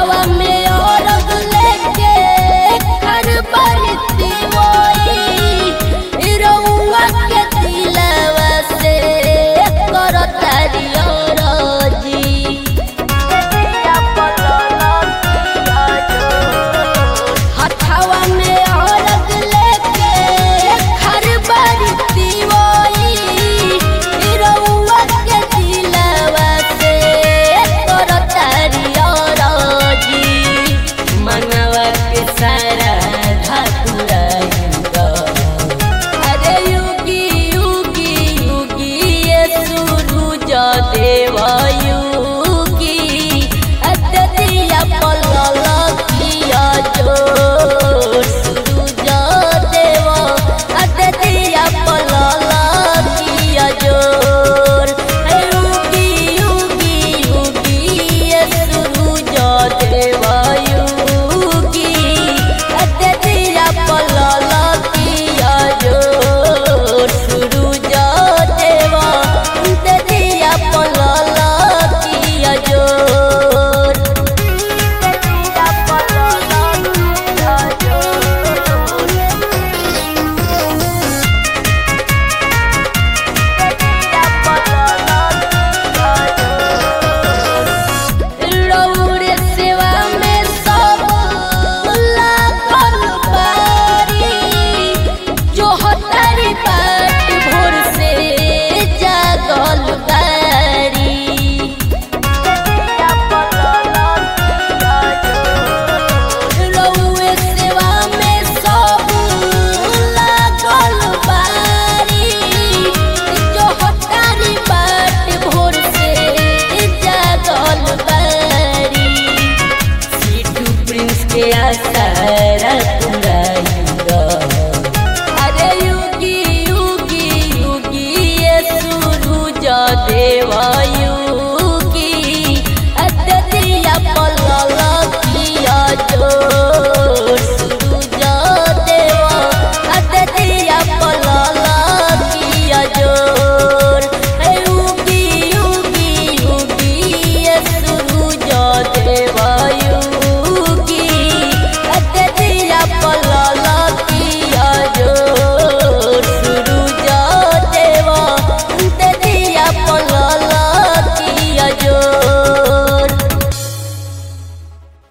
हथवा में और लेके हर बरती वही रउआ के दिलवा से करतारी अरजी। हथवा में और लेके हर बरती वही रउआ के दिलवा से करतारी अरजी। मनवा के सारा धातुराइंदा अरे युगी युगी युगी ये सूरज देव युगी अतिया पलल किया जोर सूरज देव अतिया पलल किया जोर युगी युगी युगी ये सूरज देव युगी अतिया पलल किया जोर सूरज देव अतिया पलल किया जोर। अतिया पलल किया रउरे सेवा में सब लागल बारी जो हतारी बाट भोर से जागल बारी। रउरे सेवा में सब लागल बारी जो हतारी बाट भोर से जागल बारी। सीटू प्रिंस के आसारा पुराइंदा अरे युगी युगी युगी ये सूरज देव युगी अतिया पलल किया जोर सूरज देव अतिया पलल किया जोर युगी युगी युगी ये सूरज देव